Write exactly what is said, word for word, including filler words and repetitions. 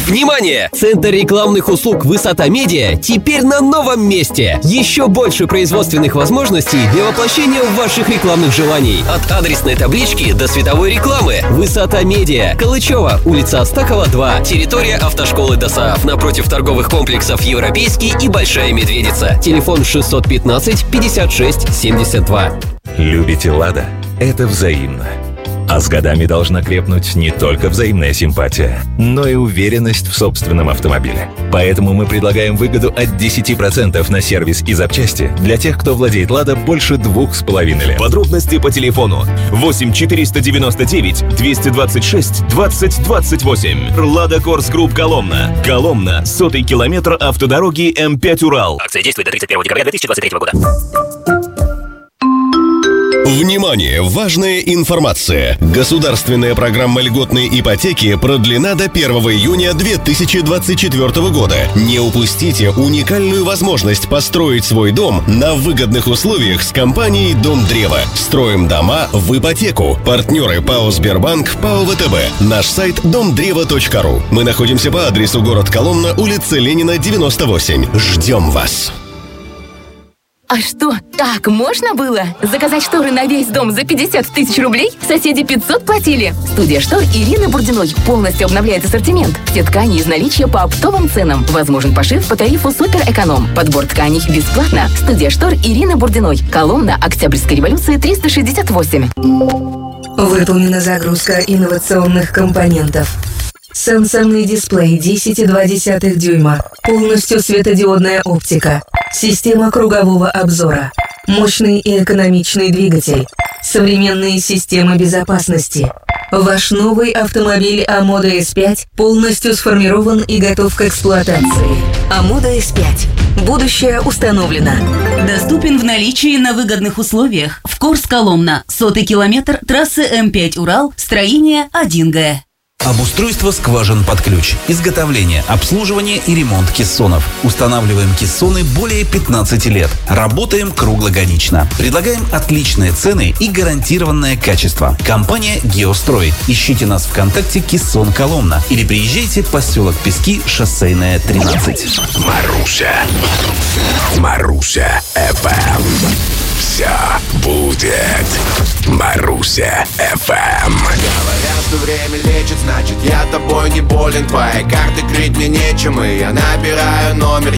Внимание! Центр рекламных услуг «Высота Медиа» теперь на новом месте. Еще больше производственных возможностей для воплощения ваших рекламных желаний. От адресной таблички до световой рекламы. «Высота Медиа». Калычева, улица Астахова, два. Территория автошколы ДОСААФ. Напротив торговых комплексов «Европейский» и «Большая Медведица». Телефон шестьсот пятнадцать пятьдесят шесть семьдесят два. Любите «Лада»? Это взаимно. А с годами должна крепнуть не только взаимная симпатия, но и уверенность в собственном автомобиле. Поэтому мы предлагаем выгоду от десять процентов на сервис и запчасти для тех, кто владеет «Лада» больше двух с половиной лет. Подробности по телефону восемь четыреста девяносто девять двести двадцать шесть двадцать двадцать восемь. «Лада Корс Групп Коломна». Коломна. Сотый километр автодороги М пять Урал. Акция действует до тридцать первого декабря две тысячи двадцать третьего года. Внимание! Важная информация! Государственная программа льготной ипотеки продлена до первого июня две тысячи двадцать четвёртого года. Не упустите уникальную возможность построить свой дом на выгодных условиях с компанией «Дом Древа». Строим дома в ипотеку. Партнеры ПАО «Сбербанк», ПАО «ВТБ». Наш сайт дом древа точка ру. Мы находимся по адресу город Коломна, улица Ленина, девяносто восемь. Ждем вас! А что, так можно было? Заказать шторы на весь дом за пятьдесят тысяч рублей? Соседи пятьсот платили. Студия штор Ирины Бурдиной полностью обновляет ассортимент. Все ткани из наличия по оптовым ценам. Возможен пошив по тарифу Супер Эконом. Подбор тканей бесплатно. Студия штор Ирины Бурдиной. Коломна, Октябрьской революции, триста шестьдесят восемь. Выполнена загрузка инновационных компонентов. Сенсорный дисплей десять и два десятых дюйма. Полностью светодиодная оптика. Система кругового обзора. Мощный и экономичный двигатель. Современные системы безопасности. Ваш новый автомобиль Амода эс пять полностью сформирован и готов к эксплуатации. Амода эс пять. Будущее установлено. Доступен в наличии на выгодных условиях. В Корс Коломна. Сотый километр трассы М пять Урал. Строение один Г. Обустройство скважин под ключ, изготовление, обслуживание и ремонт кессонов. Устанавливаем кессоны более пятнадцати лет. Работаем круглогодично. Предлагаем отличные цены и гарантированное качество. Компания «Геострой». Ищите нас ВКонтакте «Кессон Коломна» или приезжайте в поселок Пески, Шоссейная, тринадцать. Маруся. Маруся эф эм. Все будет Маруся эф эм. Говорят, что время лечит, значит я тобой не болен. Твои карты крыть мне нечем, и я набираю номер.